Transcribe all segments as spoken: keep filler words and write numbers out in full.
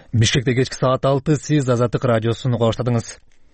Бишкекте кечки саат алты, сиз Азаттык радиосун уга баштадыңыз.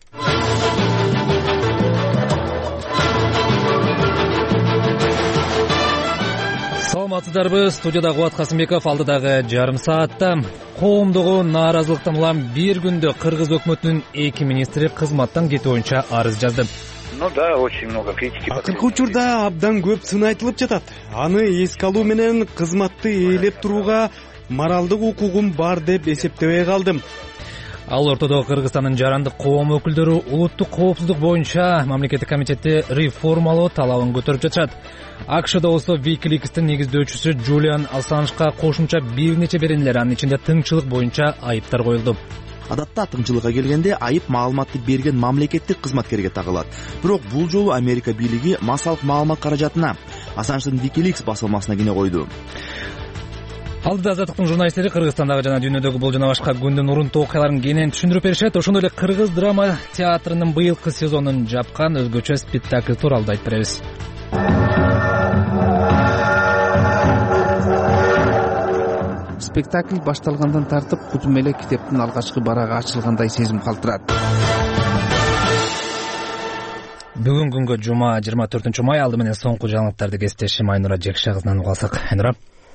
Саламатсыздарбы, студияда Кубат Касымбеков. Алдыдагы жарым саатта коомдогу нааразылыктан улам бир күндө Кыргыз өкмөтүнүн эки министри кызматтан кетүү боюнча арыз жазды. Ну да, очень много критики. Акыркы учурда абдан көп сын айтылып жатат. Аны эске алуу менен кызматты ээлеп турууга моралдык укугум бар деп эсептебей калдым. Ал ортодо Кыргызстандын жарандык коом өкүлдөрү улуттук коопсуздук боюнча мамлекеттик комитетти реформалоо талабын көтөрүп жатышат. АКШда болсо Wikileaks'тин негиздөөчүсү Джулиан Ассанжга кошумча бир нече беренелер, анын ичинде тыңчылык боюнча айыптар коюлду. Адатта тыңчылыкка келгенде айып маалыматты берген мамлекеттик кызматкерге тагылат. Бирок бул жолу Америка бийлиги массалык маалымат каражатына Ассанждын Wikileaks басылмасына кине койду. Алдыда Азаттыктын журналисттери Кыргызстандагы жана дүйнөдөгү бул жана башка күндүн урунтуу окуяларын кенен түшүндүрүп беришет. Ошондой эле Кыргыз драма театрынын быйылкы сезонун жапкан өзгөчө спектакль тууралуу айтып беребиз. Спектакль башталгандан тартып кутум эле китептин алгачкы барагы ачылгандай сезим калтырат. Бүгүн күнгө жума жыйырма төртүнчү май. Алды менен соңку жаңылыктарды кесиптешим Айнура Жекши кызынан уга алсак. Айнура.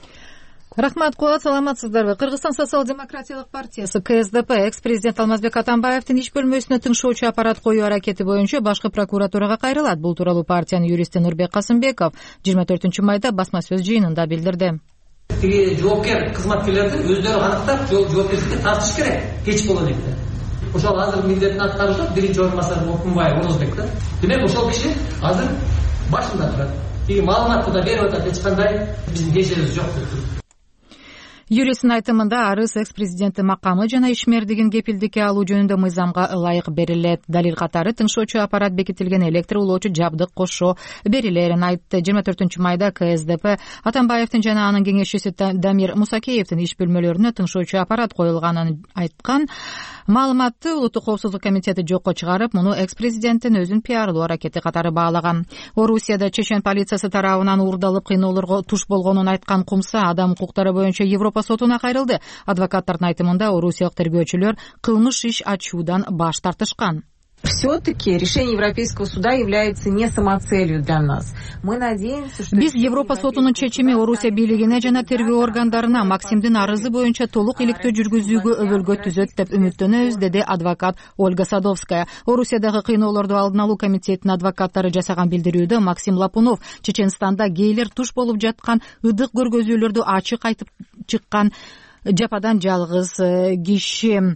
Рахмат, Кубат, саламатсыздарбы. Кыргызстан социал-демократиялык партиясы КСДП экс-президент Алмазбек Атамбаевдин иш бөлмөсүнө тыңшоочу аппарат коюу аракети боюнча башкы прокуратурага кайрылат. Бул тууралуу партиянын юристи Нурбек Касымбеков жыйырма төртүнчү майда басма сөз жыйынында билдирди. Тиги жоопкер кызматкерлерди өздөрү аныктап, жоопкерчиликке тартыш керек. Кеч болот экен. Ошол азыр милдетин аткарышат биринчи орун басары Окунбаев Орозбек да. Демек ошол киши азыр башында турат. Тиги маалыматты да берип атат, эч кандай биздин кешебиз жок деп. Юристтин айтымында арыз экс-президенттин макамы жана ишмердигин кепилдикке алуу жөнүндө мыйзамга ылайык берилет. Далил катары тыңшоочу аппарат бекитилген электр улоочу жабдык кошо берилерин айтты. жыйырма төртүнчү майда КСДП Атамбаевдин жана анын кеңешчиси Дамир Мусакеевдин иш бөлмөлөрүнө тыңшоочу аппарат коюлганын айткан. Маалыматты улуттук коопсуздук комитети жокко чыгарып, муну экс-президенттин өзүн пиарлоо аракети катары баалаган. Орусияда чечен полициясы тарабынан уурдалып кыйноолорго туш болгонун айткан Кумса адам укуктары боюнча Европа сотуна кайрылды. Адвокаттардын айтымында орусиялык тергөөчүлөр кылмыш иш ачуудан баш тартышкан. Все-таки решение Европейского суда является не самоцелью для нас. Мы надеемся, что... Биз Европа сотунун чечими Орусия бийлигине жана тергөө органдарына Максимдин арызы боюнча толук иликтөө жүргүзүүгө өбөлгө түзөт деп үмүттөнөбүз, деди адвокат Ольга Садовская. Орусиядагы кыйноолорду алдын алуу комитетинин адвокаттары жасаган билдирүүдө Максим Лапунов Чеченстанда гейлер туш болуп жаткан ыдык көргөзүүлөрдү ачык айтып чыккан жападан жалгыз киши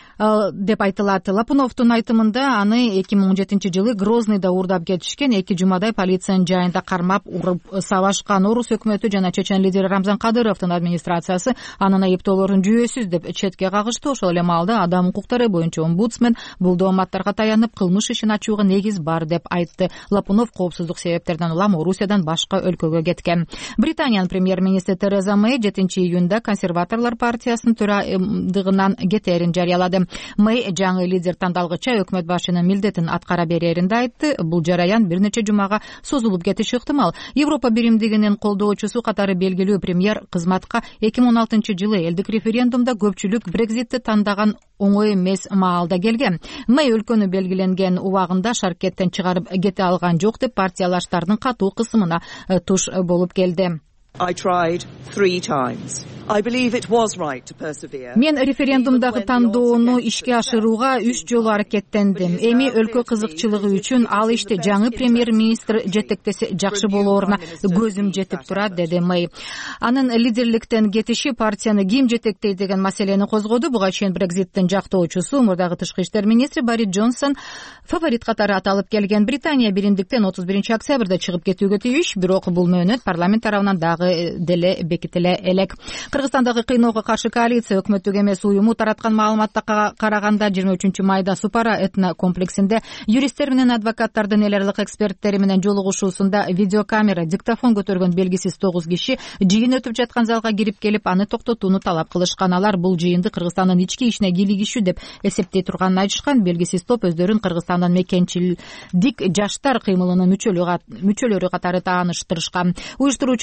деп айтылат. Лапуновдун айтымында аны эки миң он жетинчи жылы Грозныйда уурдап кетишкен, эки жумадай полициянын жайында кармап уруп сабашкан. Орус өкмөтү жана чечен лидери Рамзан Кадыровдун администрациясы анын айыптоолорун жүйөсүз деп четке кагышты. Ошол эле маалда адам укуктары боюнча омбудсмен бул дооматтарга таянып кылмыш ишин ачууга негиз бар деп айтты. Лапунов коопсуздук себептерден улам Орусиядан башка өлкөгө кеткен. Британиянын премьер-министри Тереза Мэй жетинчи июнда консерваторлор партиясынын төрайымдыгынан кетерин жарыялады. Мэй жаңы лидер тандалгыча өкмөт башчынын милдетин аткара береринде айтты. Бул жараян бир нече жумага созулуп кетиши ыктымал. Европа биримдигинин колдоочусу катары белгилүү премьер кызматка эки миң он алтынчы жылы элдик референдумда көпчүлүк Брекзитти тандаган оңой эмес маалда келген. Мэй өлкөнү белгиленген убагында шаркеттен чыгарып кете алган жок деп партиялаштардын катуу кысымына туш болуп келди. I tried three times. I believe it was right to persevere. Мен референдумдагы тандоону ишке ашырууга үч жолу аракеттендим. Эми өлкө кызыкчылыгы үчүн ал ишти жаңы премьер-министр жетектесе жакшы болооруна көзүм жетип турат, деди Мэй. Анын лидерликтен кетиши партияны ким жетектейт деген маселени козгоду. Буга чейин Брекзиттин жактоочусу, мурдагы тышкы иштер министри Борис Джонсон фаворит катары аталып келген. Британия биримдиктен отуз биринчи октябрда чыгып кетүүгө тийиш, бирок бул мөөнөт парламент тарабынан дагы деле бекитиле элек. Кыргызстандагы кыйноого каршы коалиция өкмөттүк эмес уюму тараткан маалыматка караганда жыйырма үчүнчү майда Супара этно комплексинде юристтер менен адвокаттардын эл аралык эксперттери менен жолугушуусунда видеокамера, диктофон көтөргөн белгисиз тогуз киши жыйын өтүп жаткан залга кирип келип аны токтотууну талап кылышкан. Алар бул жыйынды Кыргызстандын ички ишине кийлигишүү деп эсептей турганын айтышкан. Белгисиз топ өздөрүн Кыргызстандын мекенчилдик жаштар кыймылынын мүчөлөрү катары тааныштырышкан. Уюштуруучулар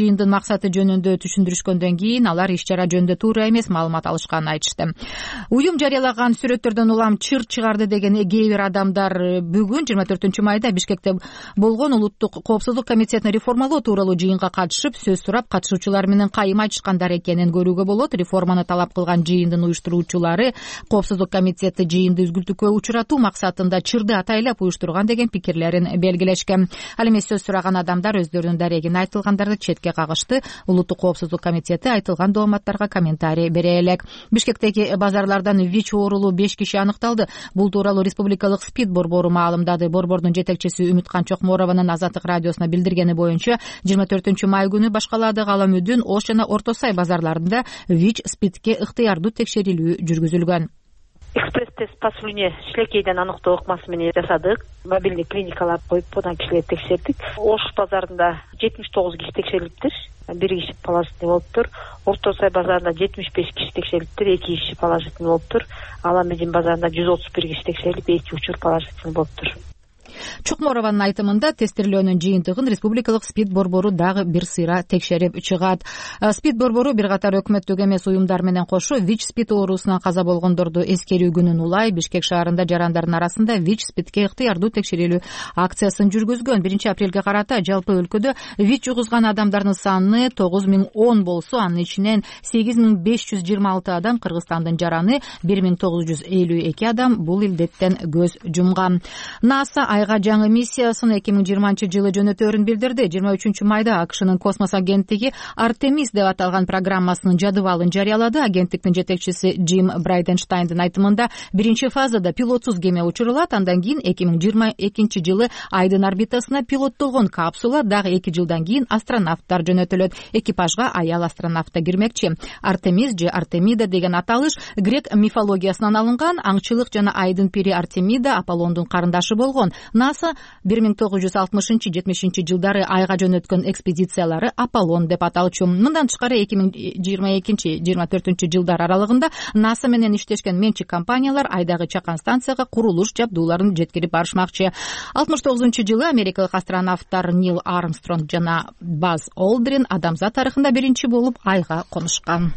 жыйындын максаты жөнүндө түшүндүрүшкөндөн кийин алар иш чара жөнүндө туура эмес маалымат алышканын айтышты. Уюм жарыялаган сүрөттөрдөн улам чыр чыгарды деген кээ бир адамдар бүгүн жыйырма төртүнчү майда Бишкекте болгон улуттук коопсуздук комитетин реформалоо тууралуу жыйынга катышып сөз сурап, катышуучулар менен кайым айтышкандар экенин көрүүгө болот. Реформаны талап кылган жыйындын уюштуруучулары коопсуздук комитети жыйынды үзгүлтүккө учуратуу максатында чырды атайлап уюштурган деген пикирлерин белгилешкен. Ал эми сөз сураган адамдар өздөрүнүн дарегин айтылгандарды четке кагышты. Улуттук коопсуздук комитети айтылган дооматтарга комментарий бере элек. Бишкектеги базарлардан ВИЧ оорулуу беш киши аныкталды. Бул тууралуу республикалык СПИД борбору маалымдады. Борбордун жетекчиси Үмүткан Чокморованын Азаттык радиосуна билдиргени боюнча жыйырма төртүнчү май күнү Башкаладагы Аламүдүн, Ош жана Орто Сай базарларында ВИЧ СПИДке ыктыярдуу текшерилүү жүргүзүлгөн. Экспресс-тест по слюне шлейкейден аныктоо ыкмасы менен жасадык. Мобилдик клиникалар коюп, одан кишилерди текшердик. Ош базарында жетимиш тогуз киши текшерилиптир. Бир киши положительный болуптур. Орто Сай базарында жетимиш беш киши текшерилиптир. эки киши положительный болуптур. Аламедин базарында жүз отуз бир киши текшерилип, эки учур положительный болуптур. Чокморованын айтымында тестирлөөнүн жыйынтыгын республикалык СПИД борбору дагы бир сыйра текшерип чыгат. СПИД борбору бир катар өкмөттүк эмес уюмдар менен кошо ВИЧ СПИД оорусунан каза болгондорду эскерүү күнүн улай Бишкек шаарында жарандардын арасында ВИЧ СПИДке ыктыярдуу текшерилүү акциясын жүргүзгөн. биринчи апрелге карата жалпы өлкөдө ВИЧ жугузган адамдардын саны тогуз миң он болсо, анын ичинен сегиз миң беш жүз жыйырма алты адам Кыргызстандын жараны, бир миң тогуз жүз элүү эки адам бул илдеттен көз жумган. НАСА айга жаңы миссиясын эки миң жыйырманчы жылы жөнөтөөрүн билдирди. жыйырма үчүнчү майда АКШнын космос агенттиги Артемис деп аталган программасынын жадыбалын жарыялады. Агенттиктин жетекчиси Джим Брайденштайндын айтымында биринчи фазада пилотсуз кеме учурулат, андан кийин эки миң жыйырма экинчи жылы Айдын орбитасына пилоттолгон капсула, дагы эки жылдан кийин астронавттар жөнөтүлөт. Экипажга аял астронавт да кирмекчи. Артемис же Артемида деген аталыш грек мифологиясынан алынган. Аңчылык жана Айдын пири Артемида Аполлондун карындашы болгон. НАСА бир миң тогуз жүз алтымышынчы жетимишинчи жылдары айга жөнөткөн экспедициялары Аполлон деп аталчу. Мындан тышкары эки миң жыйырма экинчи жыйырма төртүнчү жылдар аралыгында НАСА менен иштешкен менчик компаниялар айдагы чакан станцияга курулуш жабдууларын жеткирип барышмакчы. алтымыш тогузунчу жылы америкалык астронавттар Нил Армстронг жана Баз Олдрин адамзат тарыхында биринчи болуп айга конушкан.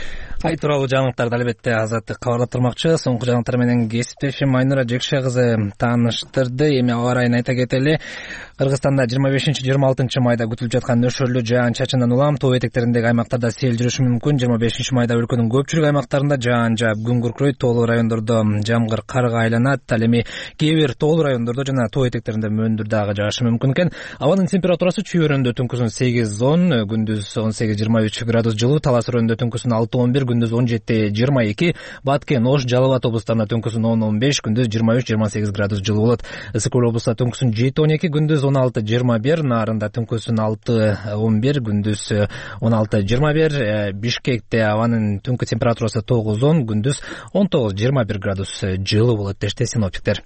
Ай тууралуу жаңылыктарды албетте Азаттык кабарлап турмакчы. Соңку жаңылыктар менен кесиптешим Айнура Жекше кызы тааныштырды. Эми аба ырайын айта кетели. Кыргызстанда жыйырма бешинчи жыйырма алтынчы майда күтүлүп жаткан нөшөрлүү жаан чачындан улам тоо этектериндеги аймактарда сел жүрүшү мүмкүн. жыйырма бешинчи майда өлкөнүн көпчүлүк аймактарында жаан жаап күн күркүрөйт, тоолуу райондордо жамгыр карга айланат. Ал эми кээ бир тоолуу райондордо жана тоо этектеринде мөндүр дагы жаашы мүмкүн экен. Абанын температурасы Чүй өрөөндө түнкүсүн сегиз он, күндүз он сегиз жыйырма үч градус жылуу, Талас өрөөндө түнкүсүн алты он бир, күндүз он жети жыйырма эки, Баткен, Ош, Жалал Абад облустарында түнкүсүн он он беш, күндүз жыйырма үч жыйырма сегиз градус жылуу болот. Ысык көл облустта түнкүсүн жети он эки, күндүз он алты жыйырма бир, Нарында түнкүсүн алты он бир, күндүз он алты жыйырма бир, Бишкекте абанын түнкү температурасы тогуз он, күндүз он тогуз жыйырма бир градус жылуу болот дешти синоптиктер.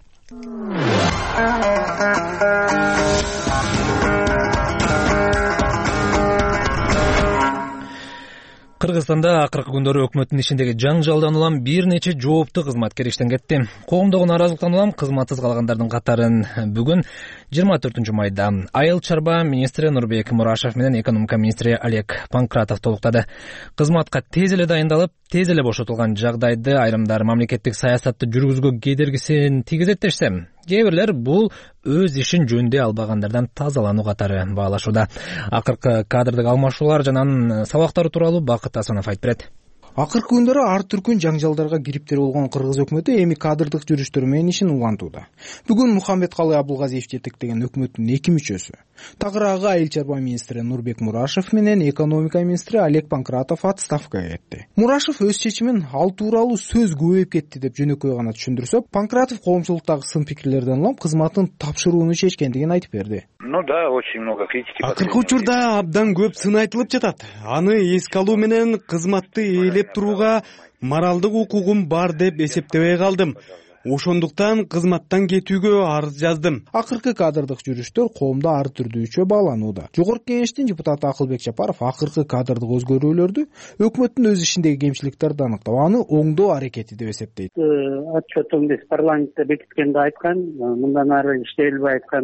Кыргызстанда акыркы күндөрү өкмөттүн ишиндеги жаңжалдан улам бир нече жооптуу кызматкер иштен кетти. Коомдогу нааразылыктан улам кызматсыз калгандардын катарын бүгүн жыйырма төртүнчү майда Айыл чарба министри Нурбек Мурашев менен экономика министри Олег Панкратов толуктады. Кызматка тез эле дайындалып, тез эле бошотулган жагдайды айрымдар мамлекеттик саясатты жүргүзүүгө кедергисин тийгизет дешсе, кээ бирлер бул өз ишин жөндөй албагандардан тазалануу катары баалашууда. Акыркы кадрдык алмашуулар жана анын сабактары тууралуу Бакыт Асанов айтып берет. Акыркы күндөрү ар түркүн жаңжалдарга кириптер болгон кыргыз өкмөтү эми кадрдык жүрүштөр менен ишин улантууда. Бүгүн Мухаммедкалый Абулгазиев жетектеген өкмөттүн эки мүчөсү, тагыраагы Айыл чарба министри Нурбек Мурашев менен экономика министри Олег Панкратов отставкага кетти. Мурашев өз чечимин ал тууралуу сөз көбөйүп кетти деп жөнөкөй гана түшүндүрсө, Панкратов коомчулуктагы сын пикирлерден улам кызматын тапшырууну чечкендигин айтып берди. Ну да, очень много критики. Акыркы учурда абдан көп сын айтылып жатат. Аны эске алуу менен кызматты ээлеп турууга моралдык укугум бар деп эсептебей калдым. Ошондуктан кызматтан кетүүгө арыз жаздым. Акыркы кадрдык жүрүштөр коомдо ар түрдүүчө бааланууда. Жогорку кеңештин депутаты Акылбек Жапаров акыркы кадрдык өзгөрүүлөрдү өкмөттүн өз ишиндеги кемчиликтерди аныктап, аны оңдоо аракети деп эсептейт. Отчетун биз парламентте бекиткенде айткан, мындан ары иштей албай айткан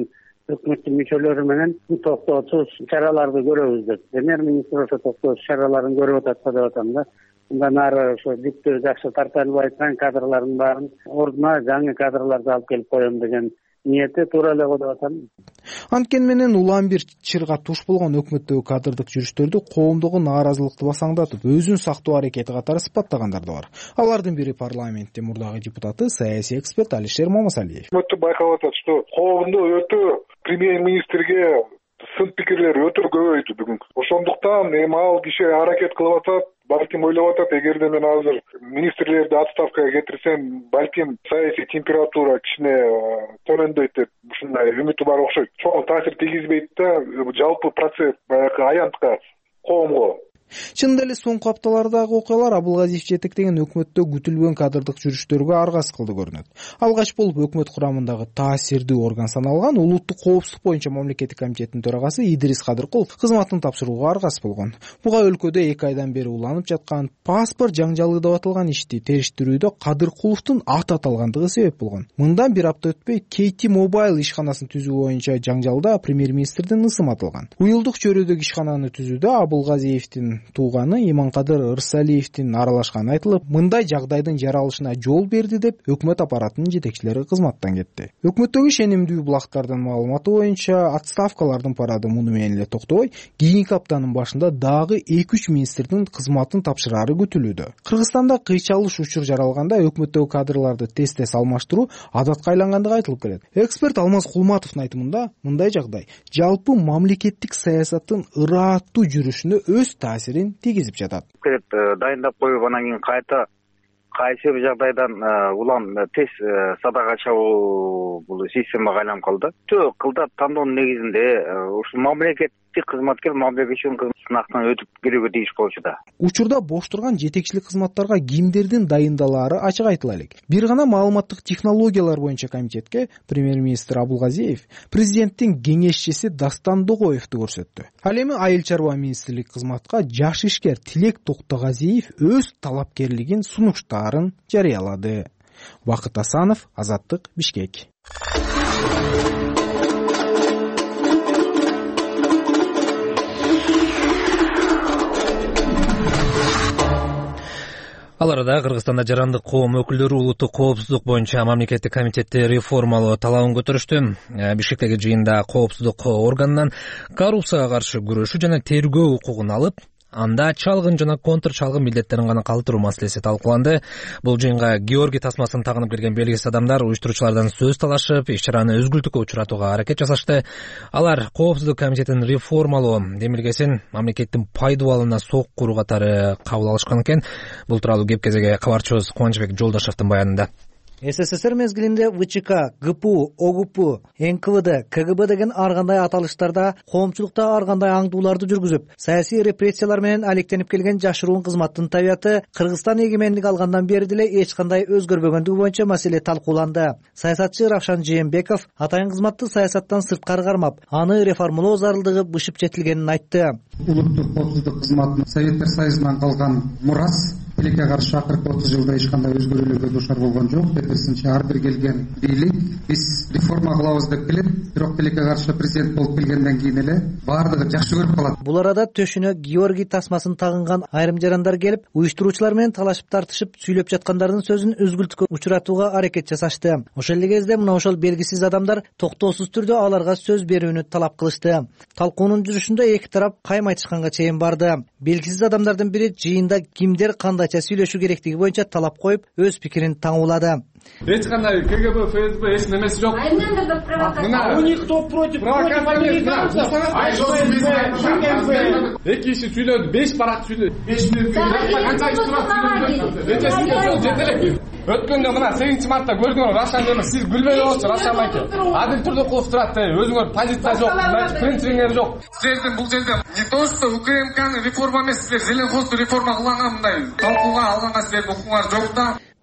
өкмөттүн мүчөлөрү менен токтоосуз чараларды көрөбүз деп. Премьер-министр ошо токтоосуз чараларын көрүп атат деп атам да. Мындан ары ошо бүттү жакшы тартылып айткан кадрлардын баарын ордуна жаңы кадрларды алып келип коем деген ниети туура эле го деп атам. Анткени менен улам бир чырга туш болгон өкмөттөгү кадрдык жүрүштөрдү коомдогу нааразылыкты басаңдатып, өзүн сактоо аракети катары сыпаттагандар да бар. Алардын бири парламентте мурдагы депутаты, саясий эксперт Алишер Мамасалиев. Өтө байкалып атат, что коомдо өтө премьер-министрге сын пикирлер өтө көбөйдү бүгүн. Ошондуктан эми ал киши аракет кылып атат, балким ойлоп атат, эгерде мен азыр министрлерди отставкага кетирсем, балким саясий температура кичине төмөндөйт деп ушундай үмүтү бар окшойт. Чоң таасир тийгизбейт да жалпы процесс баягы аянтка, коомго. Чындап эле соңку апталардагы окуялар Абылгазиев жетектеген өкмөттө күтүлгөн кадрдык жүрүштөргө аргас кылды көрүнөт. Алгач болуп өкмөт курамындагы таасирдүү орган саналган Улуттук коопсуздук боюнча мамлекеттик комитеттин төрагасы Идрис Кадыркулов кызматын тапшырууга аргас болгон. Буга өлкөдө эки айдан бери уланып жаткан паспорт жаңжалы деп аталган ишти териштирүүдө Кадыркуловдун аты аталгандыгы себеп болгон. Мындан бир апта өтпөй Кейти Мобайл ишканасын түзүү боюнча жаңжалда премьер-министрдин ысымы аталган. Уюлдук чөйрөдөгү ишкананы түзүүдө Абылгазиевдин тууганы Иманкадыр Ырсалиевдин аралашканы айтылып, мындай жагдайдын жаралышына жол берди деп өкмөт аппаратынын жетекчилери кызматтан кетти. Өкмөттөгү ишенимдүү булактардын маалыматы боюнча отставкалардын парады муну менен эле токтобой, кийинки аптанын башында дагы эки үч министрдин кызматын тапшырары күтүлүүдө. Кыргызстанда кыйчалыш учур жаралганда өкмөттөгү кадрларды тез-тез алмаштыруу адатка айлангандыгы айтылып келет. Эксперт Алмаз Кулматовдун айтымында, мындай жагдай жалпы мамлекеттик саясаттын ырааттуу жүрүшүнө өз таасирин тийгизип жатат. Дайындап коюп анан кийин кайта кайсы бир жагдайдан улам тез садага чабуу бул системага айланып калды. Төө кылдап тандоонун негизинде ушул мамлекеттик кызматкер мамлекет үчүн сынактан өтүп келүүгө тийиш болчу да. Учурда бош турган жетекчилик кызматтарга кимдердин дайындалаары ачык айтыла элек. Бир гана маалыматтык технологиялар боюнча комитетке премьер-министр Абылгазиев президенттин кеңешчиси Дастан Догоевду көрсөттү. Ал эми айыл чарба министрлик кызматка жаш ишкер Тилек Токтогазиев өз талапкерлигин сунуштаарын жарыялады. Бакыт Асанов, Азаттык, Бишкек. Ал арада Кыргызстанда жарандык коом өкүлдөрү улуттук коопсуздук боюнча мамлекеттик комитетти реформалоо талабын көтөрүштү. Бишкектеги жыйында коопсуздук органынан коррупцияга каршы күрөшүү жана тергөө укугун алып, анда чалгын жана контр чалгын милдеттерин гана калтыруу маселеси талкууланды. Бул жыйынга Георгий тасмасын тагынып келген белгисиз адамдар уюштуруучулардан сөз талашып, иш-чараны өзгүлтүккө учуратууга аракет жасашты. Алар коопсуздук комитетин реформалоо демилгесин мамлекеттин пайдубалына соккуруу катары кабыл алышкан экен. Бул тууралуу кеп кезеге кабарчыбыз Кубанычбек Жолдошевдин баянында. СССР мезгилинде ВЧК, ГПУ, ОГПУ, эн ка вэ дэ, ка гэ бэ деген ар кандай аталыштарда коомчулукта ар кандай аңдууларды жүргүзүп, саясий репрессиялар менен алектенип келген жашыруун кызматтын табияты Кыргызстан эгемендик алгандан бери деле эч кандай өзгөрбөгөндүгү боюнча маселе талкууланды. Саясатчы Равшан Жээнбеков атайын кызматты саясаттан сырткары кармап, аны реформалоо зарылдыгы бышып жетилгенин айтты. Улуттук коопсуздук кызматынын Советтер Союзунан калган мурас тилекке каршы акыркы отуз жылда эч кандай өзгөрүүлөргө дуушар болгон жок. Тескерисинче ар бир келген бийлик биз реформа кылабыз деп келет, бирок тилекке каршы президент болуп келгенден кийин эле баардыгы жакшы көрүп калат. Бул арада төшүнө Георгий тасмасын тагынган айрым жарандар келип, уюштуруучулар менен талашып тартышып, сүйлөп жаткандардын сөзүн өзгүлтүккө учуратууга аракет жасашты. Ошол эле кезде мына ошол белгисиз адамдар токтоосуз түрдө аларга сөз берүүнү талап кылышты. Талкуунун жүрүшүндө эки тарап кайым айтышканга чейин барды. Белгисиз адамдардын бири жыйында кимдер кандайча сүйлөшүү керектиги боюнча талап коюп, өз пикирин таңуулады. Эч кандай ка гэ бэ, эф эс бэ эч немеси жок. У них кто против? Против американцев. Эки киши сүйлөдү, беш барак сүйлөдү. беш мүнөт канча иш турат. Эчесинге сол жетелек. Өткөндө мына сегизинчи мартта көрдүңөр, Рашан эмес, сиз күлбөй болчу, Рашан аке. Адил түрдө кылып турат, өзүңөр позиция жок, принцибиңер жок. Силердин бул жерде не то что УКМКнын реформа эмес, силер Зеленхоздун реформа кылган мындай талкууга алганга силердин укугуңар жок да.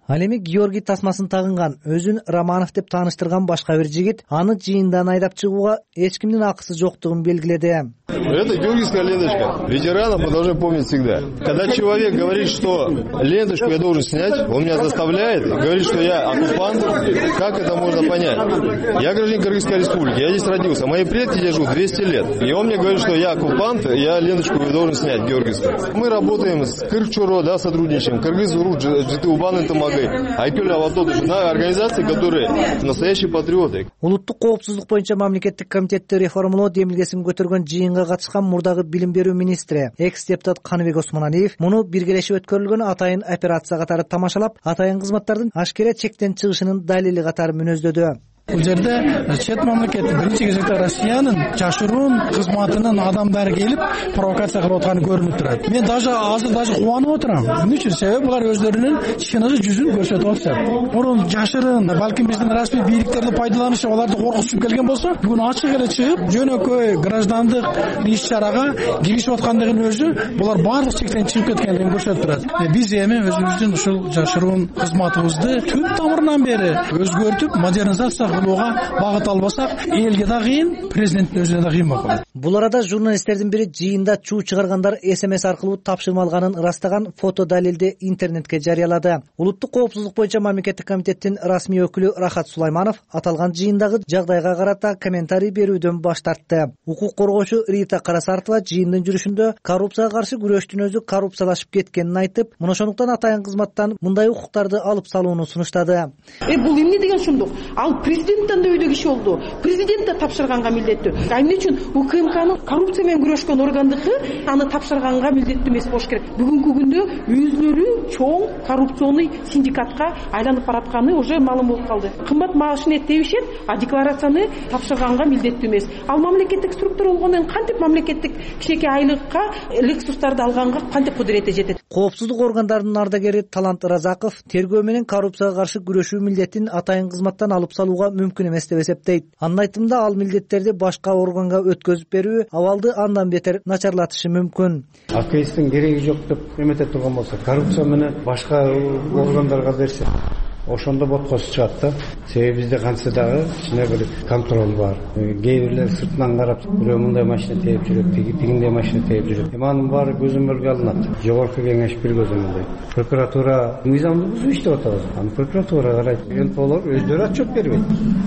Ал эми Георгий тасмасын тагынган, өзүн Романов деп тааныштырган башка бир жигит аны жыйындан айдап чыгууга эч кимдин акысы жоктугун белгиледи. Это георгиевская ленточка. Ветеранов мы должны помнить всегда. Когда человек говорит, что ленточку я должен снять, он меня заставляет, говорит, что я оккупант, как это можно понять? Я гражданин Кыргызской республики, я здесь родился, мои предки здесь живут двести лет. И он мне говорит, что я оккупант, я ленточку должен снять, георгиевскую. Мы работаем с Кыргчоро, да, сотрудничаем, Кыргыз-Уру, Джитубан и Тамагы, Айкюль Аватодыш, на организации, которые настоящие патриоты. Улуттук коопсуздук боюнча мамлекеттик комитетти реформалоо демилгесин көтөргөн жыйынга катышкан мурдагы билим берүү министри, экс-депутат Каныбек Осмоналиев муну биргелешип өткөрүлгөн атайын операция катары тамашалап, атайын кызматтардын ашкере чектен чыгышынын далили катары мүнөздөдү. Бул жерде чет мамлекет биринчи кезекте Россиянын жашыруун кызматынын адамдары келип провокация кылып атканы көрүнүп турат. Мен даже азыр даже кубанып отурам. Эмне үчүн? Себеби булар өздөрүнүн чыныгы жүзүн көрсөтүп атышат. Мурун жашырын, балким биздин расмий бийликтерди пайдаланышып, аларды коркутуп келген болсо, бүгүн ачык эле чыгып, жөнөкөй граждандык иш-чарага киришип аткандыгын өзү булар баардык чектен чыгып кеткендигин көрсөтүп турат. Биз эми өзүбүздүн ушул жашыруун кызматыбызды түп тамырынан бери өзгөртүп, модернизация кылууга багыт албасак, элге да кыйын, президенттин өзүнө да кыйын болот. Бул арада журналисттердин бири жыйында чуу чыгаргандар СМС аркылуу тапшырма алганын ырастаган фото далилди интернетке жарыялады. Улуттук коопсуздук боюнча мамлекеттик комитеттин расмий өкүлү Рахат Сулайманов аталган жыйындагы жагдайга карата комментарий берүүдөн баш тартты. Укук коргоочу Рита Карасартова жыйындын жүрүшүндө коррупцияга каршы күрөштүн өзү коррупциялашып кеткенин айтып, мына ошондуктан атайын кызматтан мындай укуктарды алып салууну сунуштады. Э бул эмне деген ошондук? Ал президенттен да өйдө киши болду. Президент да тапшырганга милдеттүү. Эмне үчүн УКМКнын коррупция менен күрөшкөн органдыгы аны тапшырганга милдеттүү эмес болуш керек. Бүгүнкү күндө өзүлөрү чоң коррупционный синдикатка айланып баратканы уже маалым болуп калды. Кымбат маашына тебишет, а декларацияны тапшырганга милдеттүү эмес. Ал мамлекеттик структура болгондон кантип мамлекеттик кичээкей айлыкка, Lexus'тарды алганга кантип кудурети жетет? Коопсуздук органдарынын ардагери Талант Разаков тергөө менен коррупцияга каршы күрөшүү милдетин атайын кызматтан алып салууга мүмкүн эмес деп эсептейт. Анын айтымында ал милдеттерди башка органга өткөзүп берүү абалды андан бетер начарлатышы мүмкүн. АКСтин кереги жок деп эмете турган болсо, коррупция менен башка органдарга берсе, ошондо боткосу чыгат да. Себеби бизде кантсе дагы кичине бир контроль бар. Кээ бирлер сыртынан карап, бирөө мындай машина тээп жүрөт, тигиндей машина тээп жүрөт. Эми анын баары көзөмөлгө алынат. Жогорку кеңеш бир көзөмөлдөйт. Прокуратура мыйзамды бузуп иштеп атабыз. Аны прокуратура карайт. НПОлор өздөрү отчет бербейт.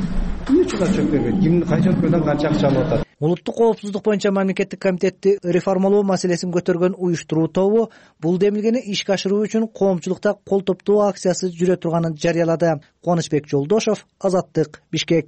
Ким үчүн отчет бербейт? Ким кайчан кайдан канча акча алып атат? Улуттук коопсуздук боюнча мамлекеттик комитетти реформалоо маселесин көтөргөн уюштуруу тобу бул демилгени ишке ашыруу үчүн коомчулукта кол топтоо акциясы жүрө турганын жарыялады. Кубанычбек Жолдошов, Азаттык, Бишкек.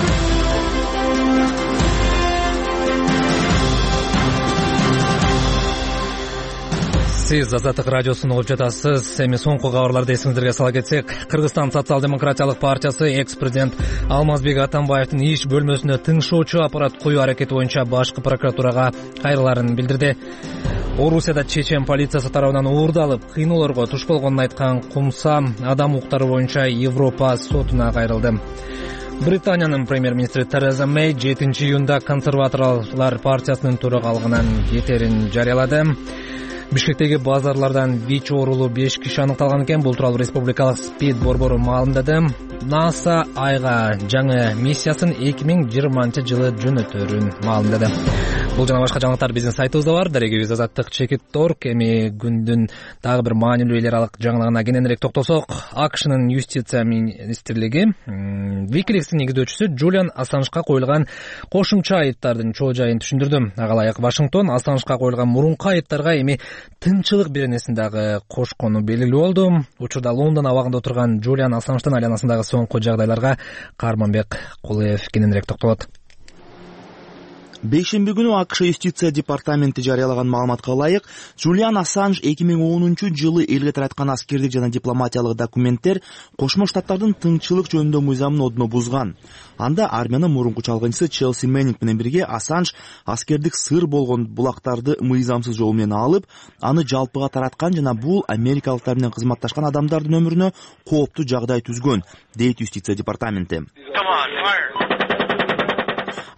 Сиз Азаттык радиосун угуп жатасыз. Эми соңку кабарларды эсиңиздерге сала кетсек, Кыргызстан социал-демократиялык партиясы экс-президент Алмазбек Атамбаевдин иш бөлмөсүнө тыңшоочу аппарат коюу аракети боюнча башкы прокуратурага кайрыларын билдирди. Орусияда чечен полициясы тарабынан уурдалып, кыйноолорго туш болгонун айткан Кумса адам укуктары боюнча Европа сотуна кайрылды. Британиянын премьер-министри Тереза Мэй жетинчи июнда консерваторлор партиясынын төрагалыгынан кетерин жарыялады. Бишкектеги базарлардан ВИЧ оорулуу беш киши аныкталган экен. Бул тууралуу республикалык СПИД борбору маалымдады. НАСА айга жаңы миссиясын эки миң жыйырманчы жылы жөнөтөрүн маалымдады. Бул жана башка жаңылыктар биздин сайтыбызда бар. Дарегибиз Азаттык чекит точка орг. Эми күндүн дагы бир маанилүү эл аралык жаңылыгына кененирээк токтолсок, АКШнын юстиция министрлиги Wikileaks'тин негиздөөчүсү Джулиан Ассанжга коюлган кошумча айыптардын чоо жайын түшүндүрдү. Ага ылайык Вашингтон Ассанжга коюлган мурунку айыптарга эми тынчылык беренесин дагы кошкону белгилүү болду. Учурда Лондон абагында отурган Джулиан Ассанждын айланасындагы соңку жагдайларга Карманбек Кулуев кененирээк токтолот. Бейшемби күнү АКШ юстиция департаменти жарыялаган маалыматка ылайык, Джулиан Ассанж эки миң онунчу жылы элге тараткан аскердик жана дипломатиялык документтер Кошмо Штаттардын тынччылык жөнүндө мыйзамын одуна бузган. Анда армиянын мурунку чалгынчысы Челси Меннинг менен бирге Ассанж аскердик сыр болгон булактарды мыйзамсыз жол менен алып, аны жалпыга тараткан жана бул америкалыктар менен кызматташкан адамдардын өмүрүнө кооптуу жагдай түзгөн, дейт юстиция департаменти.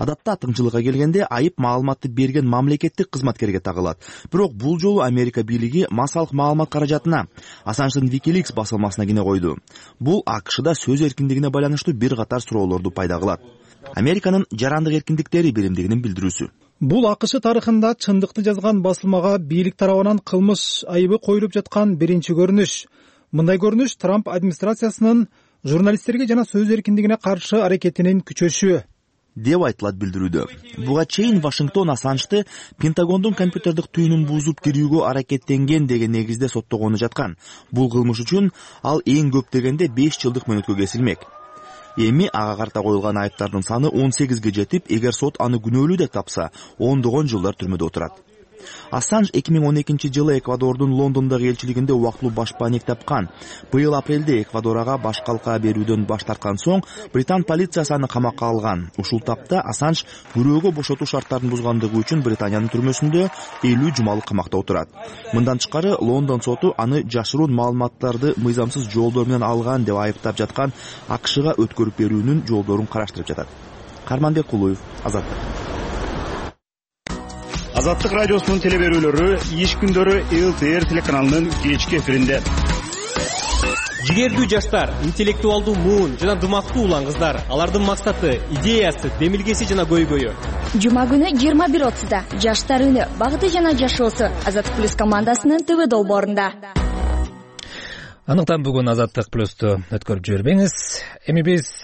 Адатта тыңчылыкка келгенде айып маалыматты берген мамлекеттик кызматкерге тагылат. Бирок бул жолу Америка бийлиги массалык маалымат каражатына Ассанждын Wikileaks басылмасына кине койду. Бул АКШда сөз эркиндигине байланыштуу бир катар суроолорду пайда кылат. Американын жарандык эркиндиктери биримдигинин билдирүүсү. Бул АКШ тарыхында чындыкты жазган басылмага бийлик тарабынан кылмыш айыбы коюлуп жаткан биринчи көрүнүш. Мындай көрүнүш Трамп администрациясынын журналисттерге жана сөз эркиндигине каршы аракетинин күчөшү деп айтылат билдирүүдө. Буга чейин Вашингтон Ассанжды Пентагондун компьютердик түйүнүн бузуп кирүүгө аракеттенген деген негизде соттогону жаткан. Бул кылмыш үчүн ал эң көп дегенде беш жылдык мөөнөткө кесилмек. Эми ага карта коюлган айыптардын саны он сегизге жетип, эгер сот аны күнөөлүү деп тапса, ондогон жылдар түрмөдө отурат. Ассанж эки миң он экинчи жылы Эквадордун Лондондогу элчилигинде убактылуу башпаанек тапкан. Быйыл апрелде Эквадорга баш калка берүүдөн баш тарткан соң Британ полициясы аны камакка алган. Ушул тапта Ассанж бирөөгө бошотуу шарттарын бузгандыгы үчүн Британиянын түрмөсүндө элүү жумалык камакта отурат. Мындан тышкары Лондон соту аны жашыруун маалыматтарды мыйзамсыз жолдор менен алган деп айыптап жаткан АКШга өткөрүп берүүнүн жолдорун караштырып жатат. Карманбек Кулуев, Азаттык. Азаттык радиосунун телеберүүлөрү иш күндөрү эл тэ эр телеканалынын кечки эфиринде. Жигердүү жаштар, интеллектуалдуу муун жана дымактуу улан кыздар, алардын максаты, идеясы, демилгеси жана көйгөйү. Жума күнү жыйырма бир отузда жаштар үнү, багыты жана жашоосу Азаттык плюс командасынын ТВ долбоорунда. Аныктан бүгүн Азаттык плюсту өткөрүп жибербеңиз. Эми биз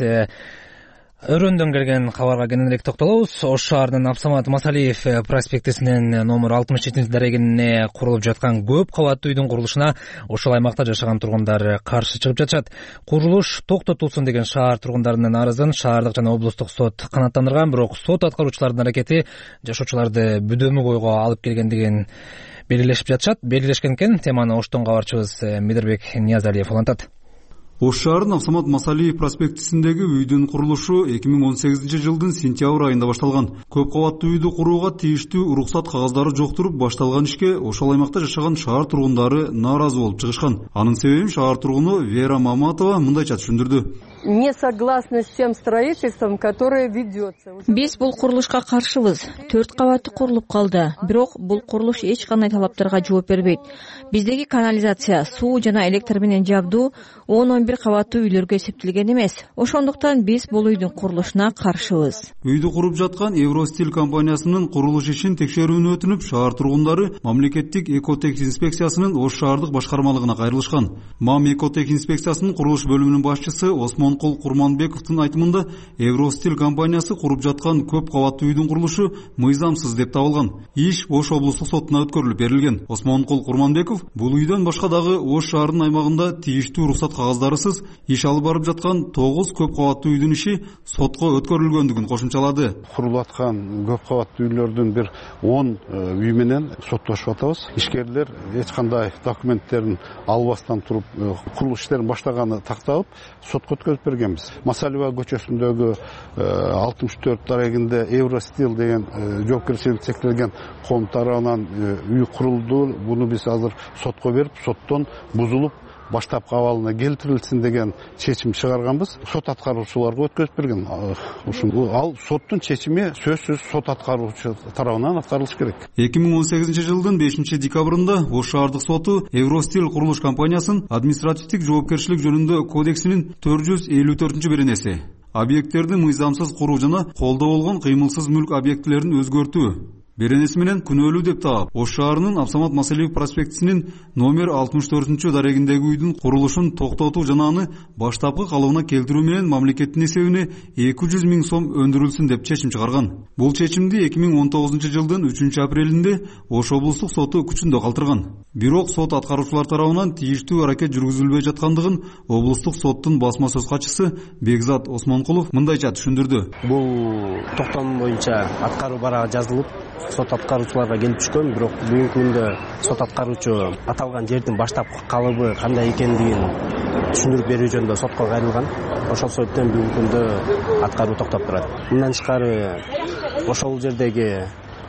Өрөндөн келген кабарга кененирээк токтолобуз. Ош шаарынын Абсамат Масалиев проспектисинин номер алтымыш жетинчи дарегине курулуп жаткан көп кабаттуу үйдүн курулушуна ошол аймакта жашаган тургундар каршы чыгып жатышат. Курулуш токтотулсун деген шаар тургундарынын арызын шаардык жана облустук сот канааттандырган, бирок сот аткаруучулардын аракети жашоочуларды бүдөмүк ойго алып келгендигин белгилешип жатышат. Белгилешкен экен. Теманы Оштон кабарчыбыз Мидирбек Ниязалиев улантат. Ош шаарынын Абсамат Масалиев проспектисиндеги үйдүн курулушу эки миң он сегизинчи жылдын сентябрь айында башталган. Көп кабаттуу үйдү курууга тийиштүү уруксат кагаздары жок туруп башталган ишке ошол аймакта жашаган шаар тургундары нааразы болуп чыгышкан. Анын себебин шаар тургуну Вера Маматова мындайча түшүндүрдү. Не согласны с тем строительством, которое ведется. Биз бул курулушка каршыбыз. төрт кабатты курулуп калды. Бирок бул курулуш эч кандай талаптарга жооп бербейт. Биздеги канализация, суу жана электр менен жабдуу он он бир кабаттуу үйлөргө эсептелген эмес. Ошондуктан биз бул үйдүн курулушуна каршыбыз. Үйдү куруп жаткан Евростиль компаниясынын курулуш ишин текшерүүнү өтүнүп, шаар тургундары мамлекеттик экотех инспекциясынын Ош шаардык башкармалыгына кайрылышкан. Мам экотех инспекциясынын курулуш бөлүмүнүн башчысы Осмонкул Курманбековдун айтымында Евростиль компаниясы куруп жаткан көп кабаттуу үйдүн курулушу мыйзамсыз деп табылган. Иш Ош облустук сотуна өткөрүлүп берилген. Осмонкул Курманбеков бул үйдөн башка дагы Ош шаарынын аймагында тийиштүү уруксат кагаздарысыз иш алып барып жаткан тогуз көп кабаттуу үйдүн иши сотко өткөрүлгөндүгүн кошумчалады. Курулуп аткан көп кабаттуу үйлөрдүн бир он үй менен соттошуп атабыз. Ишкерлер эч кандай документтерин албастан туруп курулуш иштерин баштаганы такталып сотко өткөрүп бергенбиз. Масалиева көчөсүндөгү алтымыш төрт дарегинде Евростил деген жоопкерчиликке чектелген коом тарабынан үй курулду. Буну биз азыр сотко берип, соттон бузулуп баштапкы абалына келтирилсин деген чечим чыгарганбыз. Сот аткаруучуларга өткөрүп берген. Ушул ал соттун чечими сөзсүз сот аткаруучу тарабынан аткарылыш керек. эки миң он сегизинчи жылдын бешинчи декабрында Ош шаардык соту Евростил курулуш компаниясын административдик жоопкерчилик жөнүндө кодексинин төрт жүз элүү төртүнчү беренеси объекттерди мыйзамсыз куруу жана колдо болгон кыймылсыз мүлк объектилерин өзгөртүү беренеси менен күнөөлүү деп таап, Ош шаарынын Абсамат Масалиев проспектисинин номер алтымыш төртүнчү дарегиндеги үйдүн курулушун токтотуу жана аны баштапкы калыбына келтирүү менен мамлекеттин эсебине эки жүз миң сом өндүрүлсүн деп чечим чыгарган. Бул чечимди эки миң он тогузунчу жылдын үчүнчү апрелинде Ош облустук соту күчүндө калтырган. Бирок сот аткаруучулар тарабынан тийиштүү аракет жүргүзүлбөй жаткандыгын облустук соттун басма сөз катчысы Бекзат Осмонкулов мындайча түшүндүрдү. Бул токтом боюнча аткаруу барага жазылып, сот аткаруучуларга келип түшкөн, бирок бүгүнкү күндө сот аткаруучу аталган жердин баштапкы калыбы кандай экендигин түшүндүрүп берүү жөнүндө сотко кайрылган. Ошол себептен бүгүнкү күндө аткаруу токтоп турат. Мындан тышкары ошол жердеги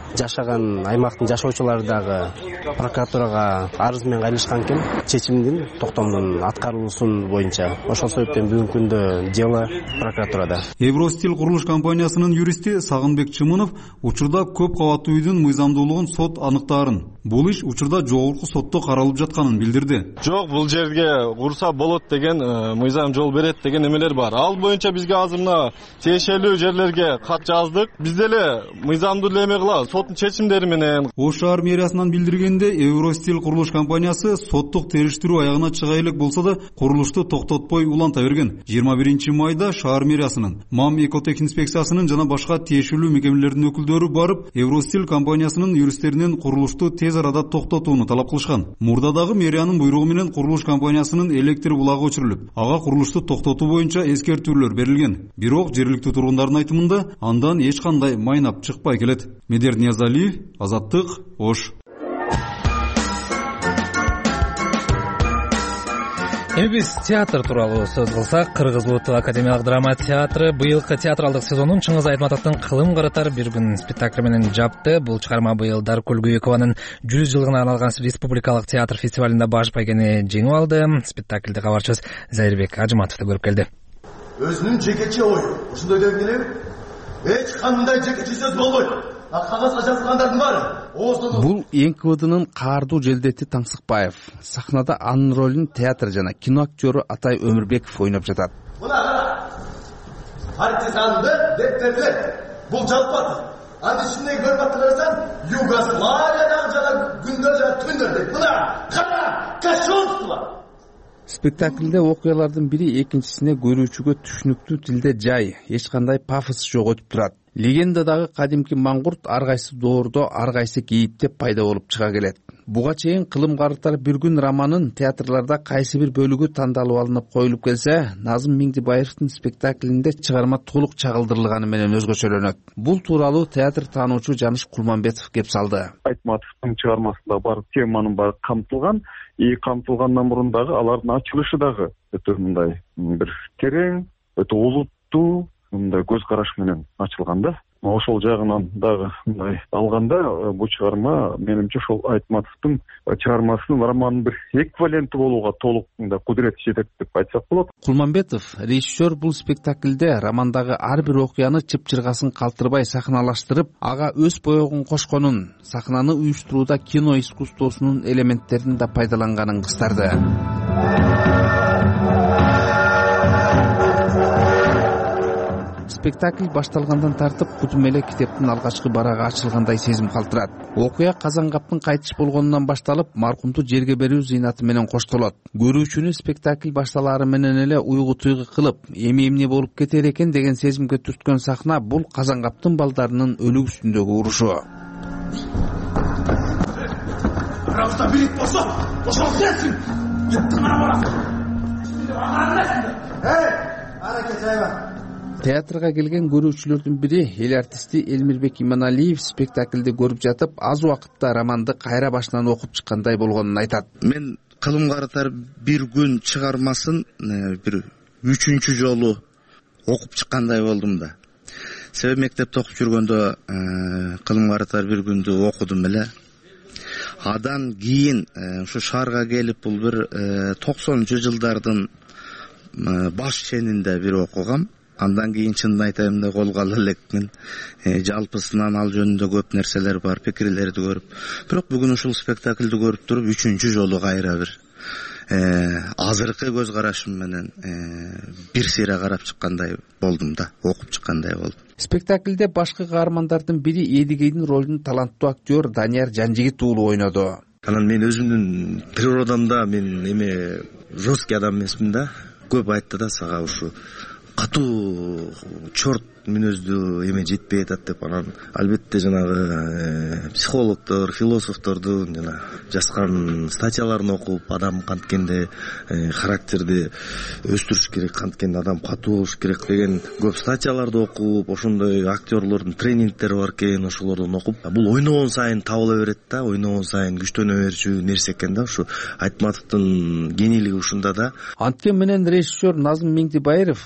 жашаган аймактын жашоочулары дагы прокуратурага арыз менен кайрылышкан экен чечимдин токтомдун аткарылуусун боюнча. Ошол себептен бүгүнкү күндө дело прокуратурада. Евростил курулуш компаниясынын юристи Сагынбек Чымынов учурда көп кабаттуу үйдүн мыйзамдуулугун сот аныктаарын. Бул иш учурда жогорку сотто каралып жатканын билдирди. Жок, бул жерге курса болот деген мыйзам жол берет деген эмелер бар. Ал боюнча бизге азыр мына тиешелүү жерлерге кат жаздык. Биз деле мыйзамдуу эме кылабыз соттун чечимдери менен. Ош шаар мэриясынан билдиргенде, Евростил курулуш компаниясы соттук териштирүү аягына чыга элек болсо да курулушту токтотпой уланта берген. жыйырма биринчи майда шаар мэриясынын, МАМ экотех инспекциясынын жана башка тиешелүү мекемелердин өкүлдөрү барып, Евростил компаниясынын юристтеринен курулушту тез арада токтотууну талап кылышкан. Мурдадагы мэриянын буйругу менен курулуш компаниясынын электр булагы өчүрүлүп, ага курулушту токтотуу боюнча эскертүүлөр берилген. Бирок жергиликтүү тургундардын айтымында андан эч кандай майнап чыкпай келет. Медер Ниязалиев, Азаттык, Ош. Эми биз театр тууралуу сөз кылсак, Кыргыз улуттук академиялык драма театры быйылкы театралдык сезонун Чыңгыз Айтматовдун Кылым каратар бир күн спектакли менен жапты. Бул чыгарма быйыл Даркүл Гүйөкованын жүз жылдыгына арналган республикалык театр фестивалында баш байгени жеңип алды. Спектакльди кабарчыбыз Зайырбек Ажыматов да көрүп келди. Өзүнүн жекече ою, ушундай деп келем. Эч кандай жекече сөз болбойт. Кагазга жазылгандардын баары. Бул Эн Ка Вэ Дынын каардуу желдети Таңсыкбаев. Сахнада анын ролун театр жана кино актёру Атай Өмүрбеков ойноп жатат. Мына кара. Партизанды деп берилет. Бул жалпаты. Анын ичинде көрүп атырсаң, Югославиядагы жана күндөр жана түндөр деп. Мына кара, кашонство. Спектакльде окуялардын бири экинчисине көрүүчүгө түшүнүктүү тилде жай, эч кандай пафос жок өтүп турат. Легендадагы кадимки маңгурт ар кайсы доордо ар кайсы кейиптеп пайда болуп чыга келет. Буга чейин Кылым каратар бир күн романын театрларда кайсы бир бөлүгү тандалып алынып коюлуп келсе, Назым Миңдибаевдин спектаклинде чыгарма толук чагылдырылганы менен өзгөчөлөнөт. Бул тууралуу театр таануучу Жаныш Кулманбетов кеп салды. Айтматовдун чыгармасында бар теманын баары камтылган, и камтылгандан мурун дагы алардын ачылышы дагы өтө мындай бир терең, өтө олуттуу, мындай көз караш менен ачылган да. Ошол жагынан дагы мындай алганда бул чыгарма менимче ошол Айтматовдун чыгармасынын романынын бир эквиваленти болууга толук мындай кудурети жетет деп айтсак болот. Кулманбетов, режиссер бул спектакльде романдагы ар бир окуяны чып-чыргасын калтырбай сахналаштырып, ага өз боёгун кошконун, сахнаны уюштурууда кино искусствосунун элементтерин да пайдаланганын кыстарды. Спектакль башталгандан тартып кудум эле китептин алгачкы барагы ачылгандай сезим калтырат. Окуя Казангаптын кайтыш болгонунан башталып, маркумду жерге берүү зыйнаты менен коштолот. Көрүүчүнү спектакль башталаары менен эле уйгу-туйгу кылып, эми эмне болуп кетер экен деген сезимге түрткөн сахна бул Казангаптын балдарынын өлүк үстүндөгү урушу. Арамызда бирик болсо, ошол сенсиң. Кеттиң ана бара. Эй, аракет жайба. Театрга келген көрүүчүлөрдүн бири эл артисти Элмирбек Иманалиев спектакльди көрүп жатып, аз убакытта романды кайра башынан окуп чыккандай болгонун айтат. Мен Кылым каратар бир күн чыгармасын бир үчүнчү жолу окуп чыккандай болдум да. Себеби мектепте окуп жүргөндө Кылым каратар бир күндү окудум эле. Адан кийин ушу шаарга келип бул бир токсонунчу жылдардын баш ченинде бир окугам. Андан кийин чынын айтайын да колго ала элекмин. Жалпысынан ал жөнүндө көп нерселер бар, пикирлерди көрүп. Бирок бүгүн ушул спектакльди көрүп туруп үчүнчү жолу кайра бир азыркы көз карашым менен бир сыйра карап чыккандай болдум да, окуп чыккандай болдум. Спектакльде башкы каармандардын бири Эдигейдин ролун таланттуу актер Данияр Жанжигит уулу ойноду. Анан мен өзүмдүн природамда мен эме жесткий адам эмесмин да. Көп айтты да сага ушу катуу чорт мүнөздүү эме жетпей атат деп. Анан албетте жанагы психологдор, философтордун жана жазган статьяларын окуп, адам канткенде характерди өстүрүш керек, канткенде адам катуу болуш керек деген көп статьяларды окуп, ошондой актерлордун тренингдери бар экен, ошолордон окуп, бул ойногон сайын табыла берет да, ойногон сайын күчтөнө берчү нерсе экен да. Ушу Айтматовдун генийлиги ушунда да. Анткени менен режиссер Назым Миңдибаев бул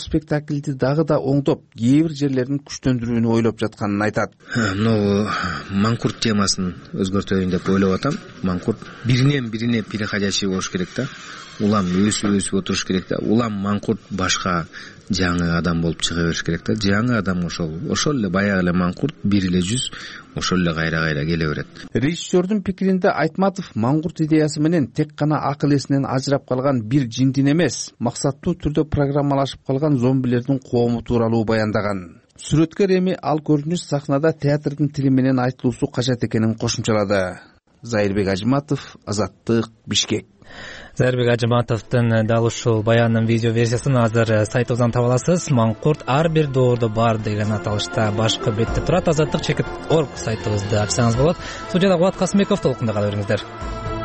спектакльди дагы да оңдоп, кээ бир жерлерин күчтөндүрүүнү ойлоп жатканын айтат. Могу маңкурт темасын өзгөртөйүн деп ойлоп атам. Маңкурт биринен бирине переходящий болуш керек да. Улам өсүп өсүп отуруш керек да. Улам маңкурт башка жаңы адам болуп чыга бериш керек да. Жаңы адам ошол ошол эле баягы эле маңкурт бир эле жүз ошол эле кайра кайра келе берет. Режиссердун пикиринде Айтматов маңкурт идеясы менен тек гана акыл эсинен ажырап калган бир жиндин эмес, максаттуу түрдө программалашып калган зомбилердин коому тууралуу баяндаган. Сүрөткөр эми ал көрүнүш сахнада театрдын тили менен айтылуусу кажат экенин кошумчалады. Зайырбек Ажыматов, Азаттык, Бишкек. Зайырбек Ажыматовдун дал ушул баянынын видео версиясын азыр сайтыбыздан таба аласыз. Маңкурт ар бир доордо бар деген аталышта башкы бетте турат. азаттык чекит точка орг сайтыбызды ачсаңыз болот. Студияда Кубат Касымбеков, толкунда кала бериңиздер.